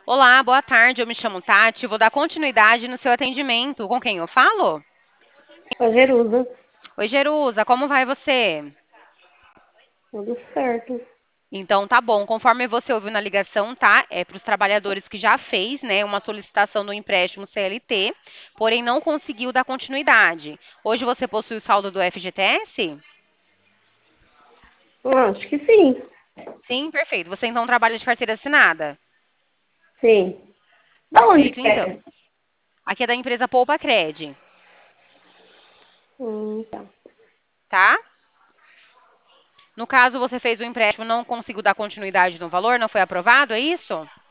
Olá, boa tarde. Eu me chamo Tati. Vou dar continuidade no seu atendimento. Com quem eu falo? Pra Jerusa, Oi, Jerusa, como vai você? tudo certo. Então, tá bom. Conforme você ouviu na ligação, tá? É para os trabalhadores que já fez, né, uma solicitação do empréstimo CLT, porém não conseguiu dar continuidade. Hoje você possui o saldo do FGTS? Acho que sim, Sim, perfeito. Você então trabalha de carteira assinada? sim. Da onde Perfeito, que então. é? Aqui é da empresa Poupa Cred, Tá. tá? No caso, você fez o empréstimo, não conseguiu dar continuidade no valor, não foi aprovado, é isso?